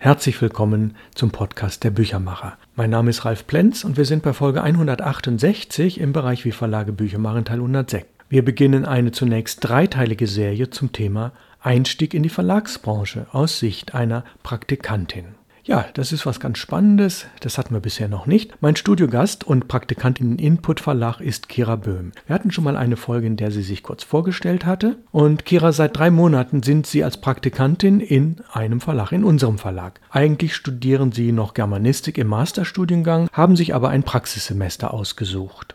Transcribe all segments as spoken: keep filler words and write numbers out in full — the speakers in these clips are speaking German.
Herzlich willkommen zum Podcast der Büchermacher. Mein Name ist Ralf Plenz und wir sind bei Folge hundertachtundsechzig im Bereich Wie Verlage Bücher machen, Teil hundertsechs. Wir beginnen eine zunächst dreiteilige Serie zum Thema Einstieg in die Verlagsbranche aus Sicht einer Praktikantin. Ja, das ist was ganz Spannendes, das hatten wir bisher noch nicht. Mein Studiogast und Praktikantin im Input Verlag ist Kira Böhm. Wir hatten schon mal eine Folge, in der sie sich kurz vorgestellt hatte. Und Kira, seit drei Monaten sind Sie als Praktikantin in einem Verlag, in unserem Verlag. Eigentlich studieren Sie noch Germanistik im Masterstudiengang, haben sich aber ein Praxissemester ausgesucht.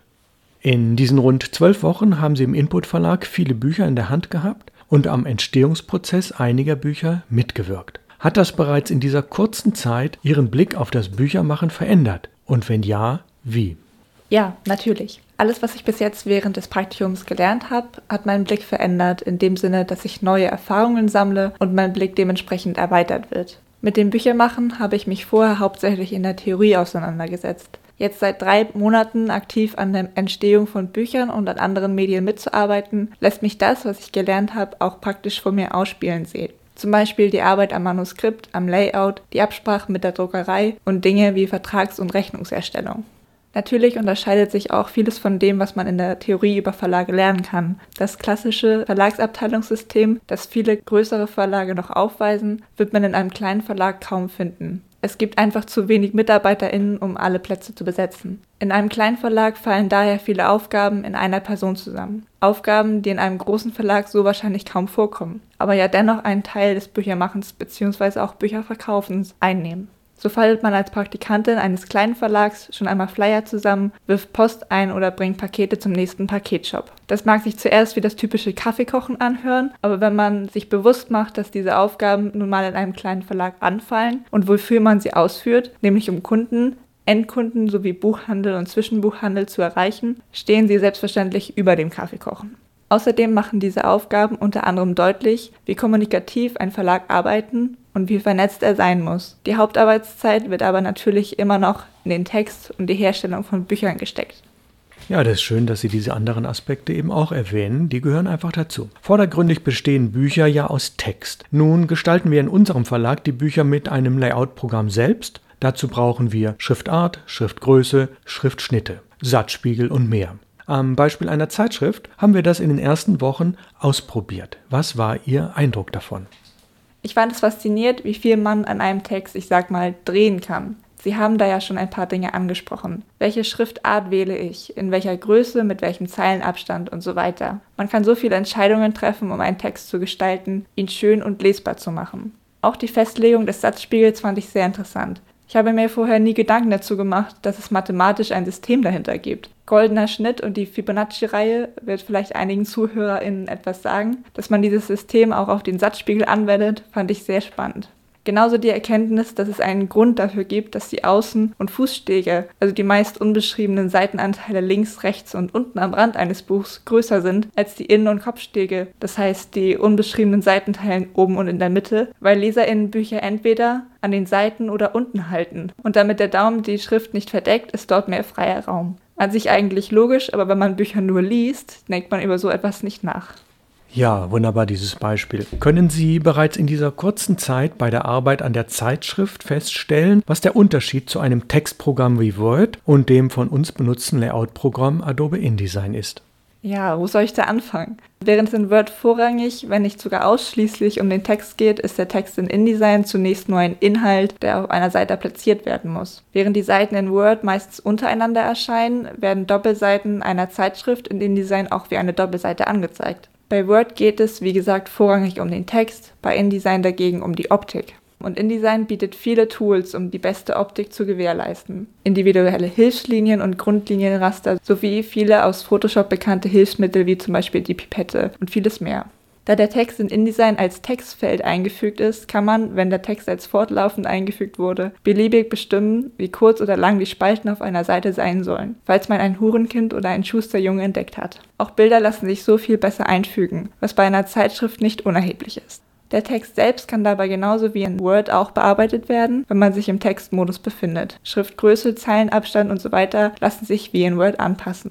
In diesen rund zwölf Wochen haben Sie im Input Verlag viele Bücher in der Hand gehabt und am Entstehungsprozess einiger Bücher mitgewirkt. Hat das bereits in dieser kurzen Zeit Ihren Blick auf das Büchermachen verändert? Und wenn ja, wie? Ja, natürlich. Alles, was ich bis jetzt während des Praktikums gelernt habe, hat meinen Blick verändert, in dem Sinne, dass ich neue Erfahrungen sammle und mein Blick dementsprechend erweitert wird. Mit dem Büchermachen habe ich mich vorher hauptsächlich in der Theorie auseinandergesetzt. Jetzt seit drei Monaten aktiv an der Entstehung von Büchern und an anderen Medien mitzuarbeiten, lässt mich das, was ich gelernt habe, auch praktisch vor mir ausspielen sehen. Zum Beispiel die Arbeit am Manuskript, am Layout, die Absprache mit der Druckerei und Dinge wie Vertrags- und Rechnungserstellung. Natürlich unterscheidet sich auch vieles von dem, was man in der Theorie über Verlage lernen kann. Das klassische Verlagsabteilungssystem, das viele größere Verlage noch aufweisen, wird man in einem kleinen Verlag kaum finden. Es gibt einfach zu wenig MitarbeiterInnen, um alle Plätze zu besetzen. In einem kleinen Verlag fallen daher viele Aufgaben in einer Person zusammen. Aufgaben, die in einem großen Verlag so wahrscheinlich kaum vorkommen, aber ja dennoch einen Teil des Büchermachens bzw. auch Bücherverkaufens einnehmen. So faltet man als Praktikantin eines kleinen Verlags schon einmal Flyer zusammen, wirft Post ein oder bringt Pakete zum nächsten Paketshop. Das mag sich zuerst wie das typische Kaffeekochen anhören, aber wenn man sich bewusst macht, dass diese Aufgaben nun mal in einem kleinen Verlag anfallen und wofür man sie ausführt, nämlich um Kunden, Endkunden sowie Buchhandel und Zwischenbuchhandel zu erreichen, stehen sie selbstverständlich über dem Kaffeekochen. Außerdem machen diese Aufgaben unter anderem deutlich, wie kommunikativ ein Verlag arbeiten und wie vernetzt er sein muss. Die Hauptarbeitszeit wird aber natürlich immer noch in den Text und die Herstellung von Büchern gesteckt. Ja, das ist schön, dass Sie diese anderen Aspekte eben auch erwähnen. Die gehören einfach dazu. Vordergründig bestehen Bücher ja aus Text. Nun gestalten wir in unserem Verlag die Bücher mit einem Layout-Programm selbst. Dazu brauchen wir Schriftart, Schriftgröße, Schriftschnitte, Satzspiegel und mehr. Am Beispiel einer Zeitschrift haben wir das in den ersten Wochen ausprobiert. Was war Ihr Eindruck davon? Ich fand es fasziniert, wie viel man an einem Text, ich sag mal, drehen kann. Sie haben da ja schon ein paar Dinge angesprochen. Welche Schriftart wähle ich? In welcher Größe? Mit welchem Zeilenabstand? Und so weiter. Man kann so viele Entscheidungen treffen, um einen Text zu gestalten, ihn schön und lesbar zu machen. Auch die Festlegung des Satzspiegels fand ich sehr interessant. Ich habe mir vorher nie Gedanken dazu gemacht, dass es mathematisch ein System dahinter gibt. Goldener Schnitt und die Fibonacci-Reihe wird vielleicht einigen ZuhörerInnen etwas sagen. Dass man dieses System auch auf den Satzspiegel anwendet, fand ich sehr spannend. Genauso die Erkenntnis, dass es einen Grund dafür gibt, dass die Außen- und Fußstege, also die meist unbeschriebenen Seitenanteile links, rechts und unten am Rand eines Buchs, größer sind als die Innen- und Kopfstege, das heißt die unbeschriebenen Seitenteilen oben und in der Mitte, weil LeserInnen Bücher entweder an den Seiten oder unten halten. Und damit der Daumen die Schrift nicht verdeckt, ist dort mehr freier Raum. An sich eigentlich logisch, aber wenn man Bücher nur liest, denkt man über so etwas nicht nach. Ja, wunderbar dieses Beispiel. Können Sie bereits in dieser kurzen Zeit bei der Arbeit an der Zeitschrift feststellen, was der Unterschied zu einem Textprogramm wie Word und dem von uns benutzten Layout-Programm Adobe InDesign ist? Ja, wo soll ich da anfangen? Während es in Word vorrangig, wenn nicht sogar ausschließlich um den Text geht, ist der Text in InDesign zunächst nur ein Inhalt, der auf einer Seite platziert werden muss. Während die Seiten in Word meistens untereinander erscheinen, werden Doppelseiten einer Zeitschrift in InDesign auch wie eine Doppelseite angezeigt. Bei Word geht es, wie gesagt, vorrangig um den Text, bei InDesign dagegen um die Optik. Und InDesign bietet viele Tools, um die beste Optik zu gewährleisten. Individuelle Hilfslinien und Grundlinienraster sowie viele aus Photoshop bekannte Hilfsmittel wie zum Beispiel die Pipette und vieles mehr. Da der Text in InDesign als Textfeld eingefügt ist, kann man, wenn der Text als fortlaufend eingefügt wurde, beliebig bestimmen, wie kurz oder lang die Spalten auf einer Seite sein sollen, falls man ein Hurenkind oder einen Schusterjunge entdeckt hat. Auch Bilder lassen sich so viel besser einfügen, was bei einer Zeitschrift nicht unerheblich ist. Der Text selbst kann dabei genauso wie in Word auch bearbeitet werden, wenn man sich im Textmodus befindet. Schriftgröße, Zeilenabstand und so weiter lassen sich wie in Word anpassen.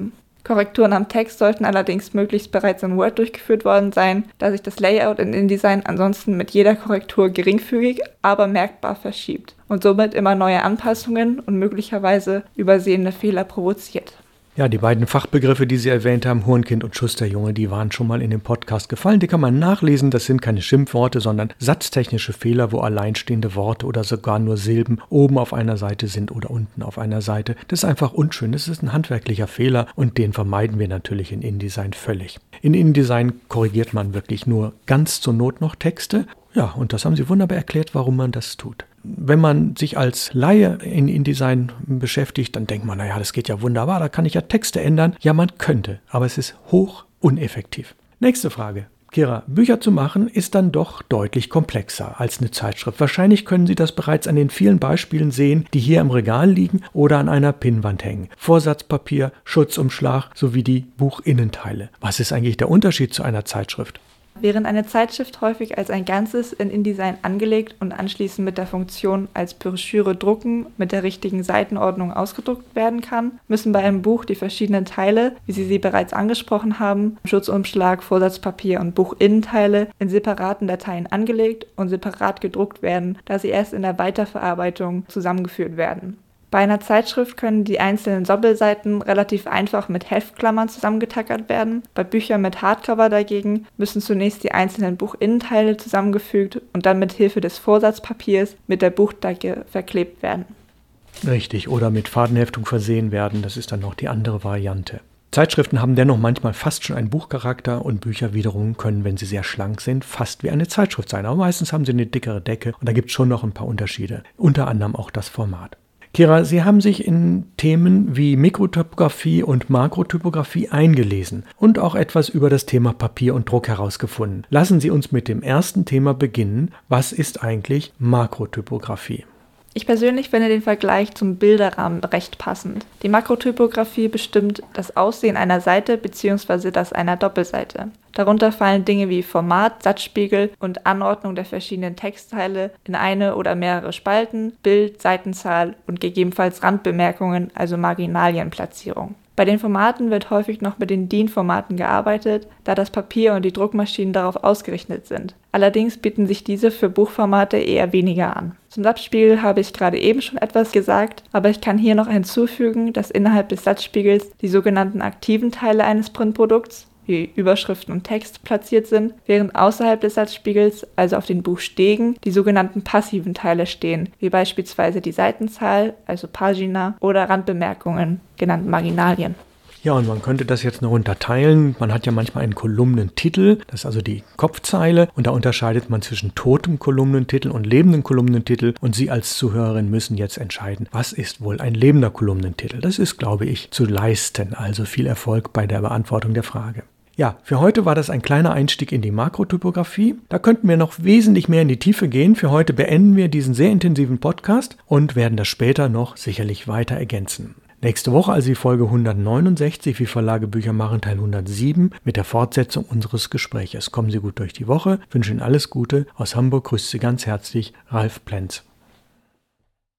Korrekturen am Text sollten allerdings möglichst bereits in Word durchgeführt worden sein, da sich das Layout in InDesign ansonsten mit jeder Korrektur geringfügig, aber merkbar verschiebt und somit immer neue Anpassungen und möglicherweise übersehene Fehler provoziert. Ja, die beiden Fachbegriffe, die Sie erwähnt haben, Hurenkind und Schusterjunge, die waren schon mal in dem Podcast gefallen. Die kann man nachlesen. Das sind keine Schimpfworte, sondern satztechnische Fehler, wo alleinstehende Worte oder sogar nur Silben oben auf einer Seite sind oder unten auf einer Seite. Das ist einfach unschön. Das ist ein handwerklicher Fehler und den vermeiden wir natürlich in InDesign völlig. In InDesign korrigiert man wirklich nur ganz zur Not noch Texte. Ja, und das haben Sie wunderbar erklärt, warum man das tut. Wenn man sich als Laie in InDesign beschäftigt, dann denkt man, naja, das geht ja wunderbar, da kann ich ja Texte ändern. Ja, man könnte, aber es ist hoch uneffektiv. Nächste Frage. Kira, Bücher zu machen ist dann doch deutlich komplexer als eine Zeitschrift. Wahrscheinlich können Sie das bereits an den vielen Beispielen sehen, die hier im Regal liegen oder an einer Pinnwand hängen. Vorsatzpapier, Schutzumschlag sowie die Buchinnenteile. Was ist eigentlich der Unterschied zu einer Zeitschrift? Während eine Zeitschrift häufig als ein Ganzes in InDesign angelegt und anschließend mit der Funktion als Broschüre drucken mit der richtigen Seitenordnung ausgedruckt werden kann, müssen bei einem Buch die verschiedenen Teile, wie Sie sie bereits angesprochen haben, Schutzumschlag, Vorsatzpapier und Buchinnenteile, in separaten Dateien angelegt und separat gedruckt werden, da sie erst in der Weiterverarbeitung zusammengeführt werden. Bei einer Zeitschrift können die einzelnen Doppelseiten relativ einfach mit Heftklammern zusammengetackert werden. Bei Büchern mit Hardcover dagegen müssen zunächst die einzelnen Buchinnenteile zusammengefügt und dann mit Hilfe des Vorsatzpapiers mit der Buchdecke verklebt werden. Richtig, oder mit Fadenheftung versehen werden, das ist dann noch die andere Variante. Zeitschriften haben dennoch manchmal fast schon einen Buchcharakter und Bücher wiederum können, wenn sie sehr schlank sind, fast wie eine Zeitschrift sein. Aber meistens haben sie eine dickere Decke und da gibt es schon noch ein paar Unterschiede, unter anderem auch das Format. Kira, Sie haben sich in Themen wie Mikrotypografie und Makrotypografie eingelesen und auch etwas über das Thema Papier und Druck herausgefunden. Lassen Sie uns mit dem ersten Thema beginnen. Was ist eigentlich Makrotypografie? Ich persönlich finde den Vergleich zum Bilderrahmen recht passend. Die Makrotypografie bestimmt das Aussehen einer Seite bzw. das einer Doppelseite. Darunter fallen Dinge wie Format, Satzspiegel und Anordnung der verschiedenen Textteile in eine oder mehrere Spalten, Bild, Seitenzahl und gegebenenfalls Randbemerkungen, also Marginalienplatzierung. Bei den Formaten wird häufig noch mit den D I N-Formaten gearbeitet, da das Papier und die Druckmaschinen darauf ausgerichtet sind. Allerdings bieten sich diese für Buchformate eher weniger an. Zum Satzspiegel habe ich gerade eben schon etwas gesagt, aber ich kann hier noch hinzufügen, dass innerhalb des Satzspiegels die sogenannten aktiven Teile eines Printprodukts, wie Überschriften und Text, platziert sind, während außerhalb des Satzspiegels, also auf den Buchstegen, die sogenannten passiven Teile stehen, wie beispielsweise die Seitenzahl, also Pagina, oder Randbemerkungen, genannt Marginalien. Ja, und man könnte das jetzt noch unterteilen. Man hat ja manchmal einen Kolumnentitel, das ist also die Kopfzeile, und da unterscheidet man zwischen totem Kolumnentitel und lebenden Kolumnentitel. Und Sie als Zuhörerin müssen jetzt entscheiden, was ist wohl ein lebender Kolumnentitel? Das ist, glaube ich, zu leisten. Also viel Erfolg bei der Beantwortung der Frage. Ja, für heute war das ein kleiner Einstieg in die Makrotypografie. Da könnten wir noch wesentlich mehr in die Tiefe gehen. Für heute beenden wir diesen sehr intensiven Podcast und werden das später noch sicherlich weiter ergänzen. Nächste Woche also die Folge hundertneunundsechzig, wie Verlage Bücher machen, Teil hundertsieben, mit der Fortsetzung unseres Gespräches. Kommen Sie gut durch die Woche, wünsche Ihnen alles Gute. Aus Hamburg grüßt Sie ganz herzlich Ralf Plenz.